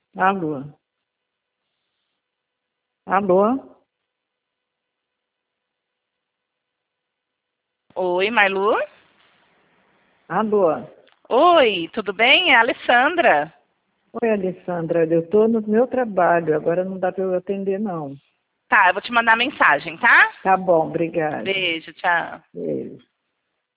Alô? Alô? Oi, Marlu? Alô? Oi, tudo bem? É a Alessandra. Oi, Alessandra, eu estou no meu trabalho, agora não dá para eu atender, não. Tá, eu vou te mandar mensagem, tá? Tá bom, obrigada. Beijo, tchau. Beijo.